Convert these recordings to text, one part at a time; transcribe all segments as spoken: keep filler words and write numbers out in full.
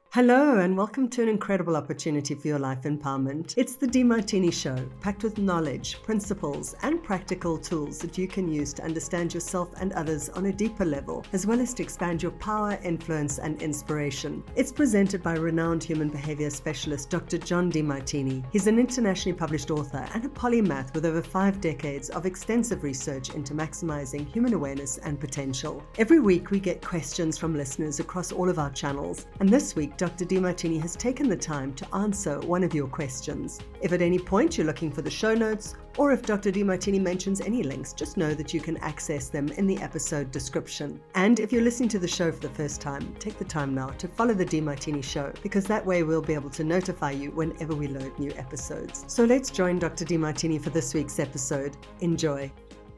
Hello and welcome to an incredible opportunity for your life empowerment. It's the Demartini Show, packed with knowledge, principles, and practical tools that you can use to understand yourself and others on a deeper level, as well as to expand your power, influence, and inspiration. It's presented by renowned human behavior specialist Doctor John Demartini. He's an internationally published author and a polymath with over five decades of extensive research into maximizing human awareness and potential. Every week we get questions from listeners across all of our channels, and this week Doctor Demartini has taken the time to answer one of your questions. If at any point you're looking for the show notes, or if Doctor Demartini mentions any links, just know that you can access them in the episode description. And if you're listening to the show for the first time, take the time now to follow the Demartini Show, because that way we'll be able to notify you whenever we load new episodes. So let's join Doctor Demartini for this week's episode. Enjoy.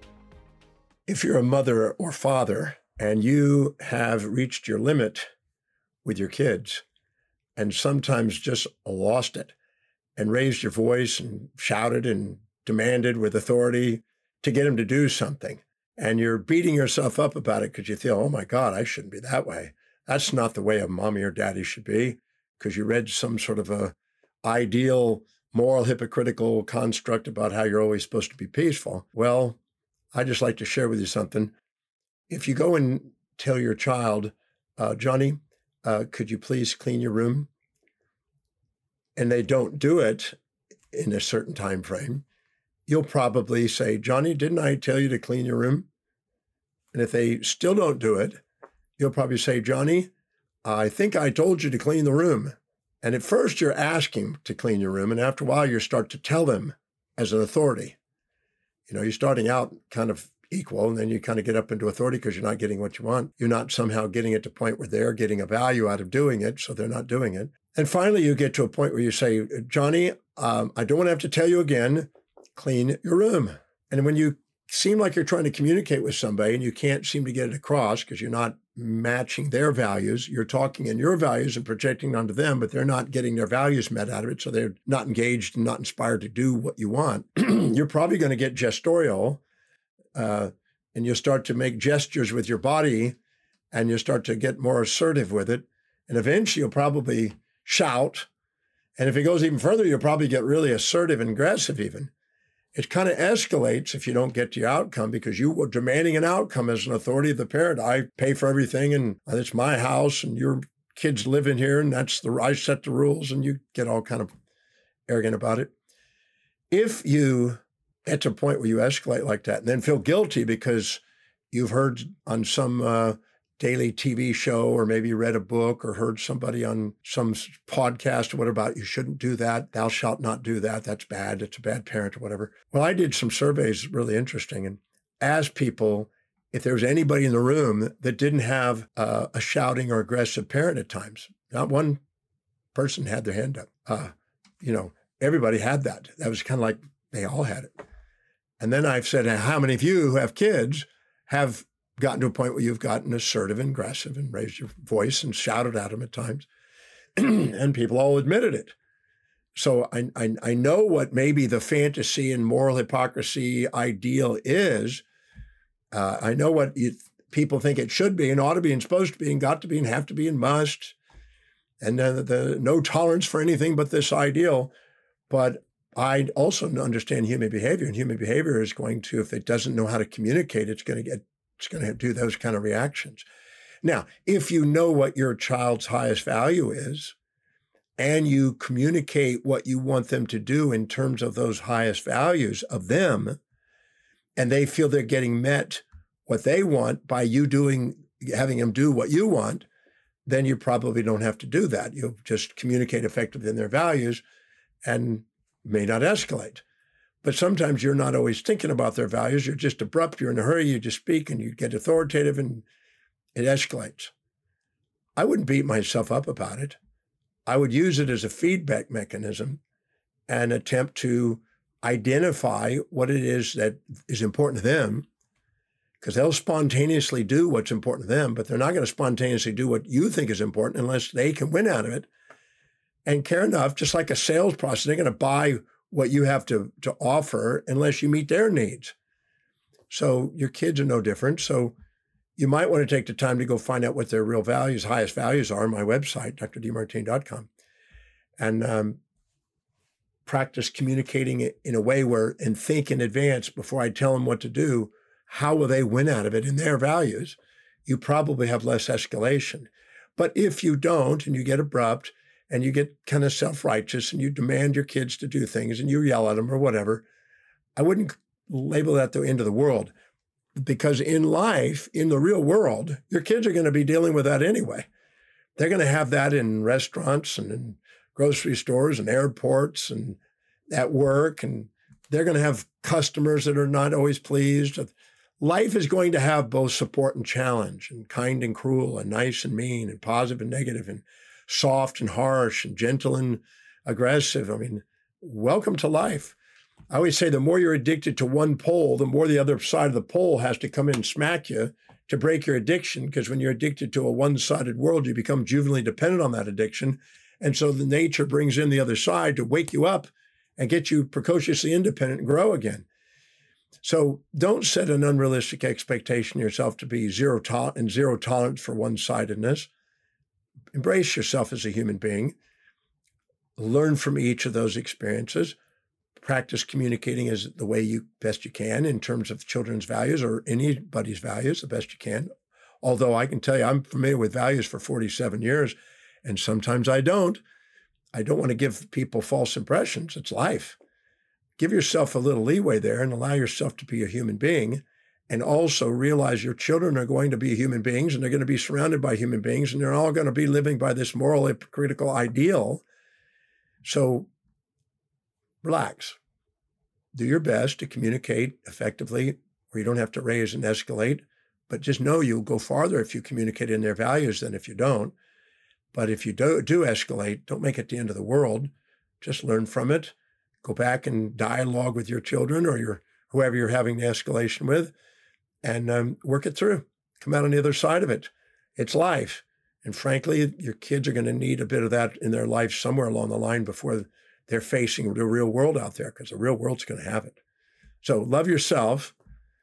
If you're a mother or father and you have reached your limit with your kids, and sometimes just lost it and raised your voice and shouted and demanded with authority to get them to do something. And you're beating yourself up about it because you feel, oh my God, I shouldn't be that way. That's not the way a mommy or daddy should be, because you read some sort of a ideal, moral, hypocritical construct about how you're always supposed to be peaceful. Well, I just like to share with you something. If you go and tell your child, uh, Johnny, Uh, could you please clean your room? And they don't do it in a certain time frame, you'll probably say, Johnny, didn't I tell you to clean your room? And if they still don't do it, you'll probably say, Johnny, I think I told you to clean the room. And at first you're asking to clean your room, and after a while you start to tell them as an authority. You know, you're starting out kind of equal, and then you kind of get up into authority because you're not getting what you want. You're not somehow getting it to a point where they're getting a value out of doing it, so they're not doing it. And finally, you get to a point where you say, Johnny, um, I don't want to have to tell you again, clean your room. And when you seem like you're trying to communicate with somebody and you can't seem to get it across because you're not matching their values, you're talking in your values and projecting onto them, but they're not getting their values met out of it, so they're not engaged and not inspired to do what you want, you're probably going to get gestorial. Uh, and you'll start to make gestures with your body, and you'll start to get more assertive with it. And eventually you'll probably shout. And if it goes even further, you'll probably get really assertive and aggressive even. It kind of escalates if you don't get to your outcome, because you were demanding an outcome as an authority of the parent. I pay for everything, and it's my house, and your kids live in here, and that's the I set the rules, and you get all kind of arrogant about it. If you get to a point where you escalate like that and then feel guilty because you've heard on some uh, daily T V show, or maybe read a book or heard somebody on some podcast or whatever about you shouldn't do that, thou shalt not do that, that's bad, it's a bad parent or whatever. Well, I did some surveys, really interesting, and asked people if there was anybody in the room that didn't have uh, a shouting or aggressive parent at times. Not one person had their hand up. Uh, you know, everybody had that. That was kind of like they all had it. And then I've said, how many of you who have kids have gotten to a point where you've gotten assertive and aggressive and raised your voice and shouted at them at times? And people all admitted it. So I, I, I know what maybe the fantasy and moral hypocrisy ideal is. Uh, I know what you, people think it should be and ought to be and supposed to be and got to be and have to be and must. And uh, the no tolerance for anything but this ideal. But I also understand human behavior, and human behavior is going to, if it doesn't know how to communicate, it's going to get, it's going to do those kind of reactions. Now, if you know what your child's highest value is, and you communicate what you want them to do in terms of those highest values of them, and they feel they're getting met what they want by you doing, having them do what you want, then you probably don't have to do that. You'll just communicate effectively in their values and may not escalate. But sometimes you're not always thinking about their values. You're just abrupt. You're in a hurry. You just speak and you get authoritative and it escalates. I wouldn't beat myself up about it. I would use it as a feedback mechanism and attempt to identify what it is that is important to them, because they'll spontaneously do what's important to them, but they're not going to spontaneously do what you think is important unless they can win out of it and care enough, just like a sales process. They're going to buy what you have to, to offer unless you meet their needs. So your kids are no different. So you might want to take the time to go find out what their real values, highest values are on my website, d r demartini dot com, and um, practice communicating it in a way where, and think in advance before I tell them what to do, how will they win out of it in their values? You probably have less escalation. But if you don't, and you get abrupt, and you get kind of self-righteous, and you demand your kids to do things, and you yell at them or whatever, I wouldn't label that the end of the world. Because in life, in the real world, your kids are going to be dealing with that anyway. They're going to have that in restaurants and in grocery stores and airports and at work, and they're going to have customers that are not always pleased. Life is going to have both support and challenge, and kind and cruel, and nice and mean, and positive and negative, and soft and harsh, and gentle and aggressive. I mean, welcome to life. I always say the more you're addicted to one pole, the more the other side of the pole has to come in and smack you to break your addiction, because when you're addicted to a one-sided world, you become juvenilely dependent on that addiction. And so the nature brings in the other side to wake you up and get you precociously independent and grow again. So don't set an unrealistic expectation of yourself to be zero to- and zero tolerance for one-sidedness. Embrace yourself as a human being. Learn from each of those experiences. Practice communicating as the way you best you can in terms of children's values or anybody's values the best you can. Although I can tell you, I'm familiar with values for forty-seven years, and sometimes I don't. I don't want to give people false impressions. It's life. Give yourself a little leeway there and allow yourself to be a human being, and also realize your children are going to be human beings, and they're going to be surrounded by human beings, and they're all going to be living by this moral hypocritical ideal. So relax. Do your best to communicate effectively where you don't have to raise and escalate, but just know you'll go farther if you communicate in their values than if you don't. But if you do, do escalate, don't make it the end of the world. Just learn from it. Go back and dialogue with your children or your whoever you're having the escalation with, and um, work it through. Come out on the other side of it. It's life. And frankly, your kids are going to need a bit of that in their life somewhere along the line before they're facing the real world out there, because the real world's going to have it. So love yourself,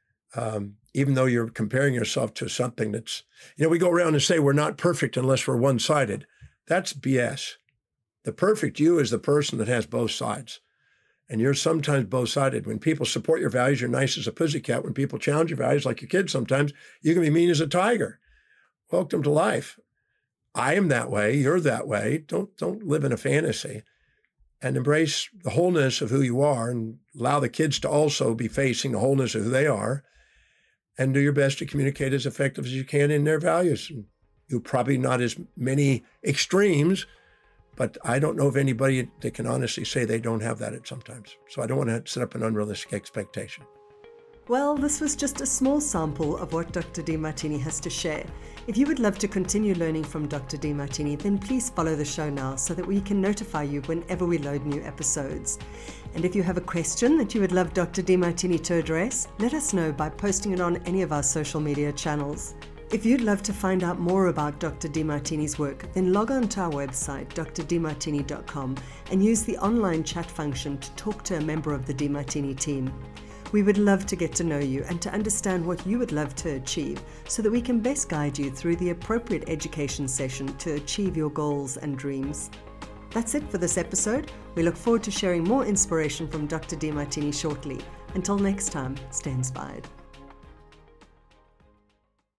um, even though you're comparing yourself to something that's, you know, we go around and say we're not perfect unless we're one-sided. That's B S. The perfect you is the person that has both sides. And you're sometimes both-sided. When people support your values, you're nice as a pussycat. When people challenge your values, like your kids sometimes, you can be mean as a tiger. Welcome to life. I am that way. You're that way. Don't, don't live in a fantasy. And embrace the wholeness of who you are, and allow the kids to also be facing the wholeness of who they are, and do your best to communicate as effective as you can in their values. And you'll probably not as many extremes, but I don't know of anybody that can honestly say they don't have that at sometimes. So I don't want to set up an unrealistic expectation. Well, this was just a small sample of what Doctor Demartini has to share. If you would love to continue learning from Doctor Demartini, then please follow the show now so that we can notify you whenever we load new episodes. And if you have a question that you would love Doctor Demartini to address, let us know by posting it on any of our social media channels. If you'd love to find out more about Doctor Demartini's work, then log on to our website, d r demartini dot com, and use the online chat function to talk to a member of the Demartini team. We would love to get to know you and to understand what you would love to achieve so that we can best guide you through the appropriate education session to achieve your goals and dreams. That's it for this episode. We look forward to sharing more inspiration from Doctor Demartini shortly. Until next time, stay inspired.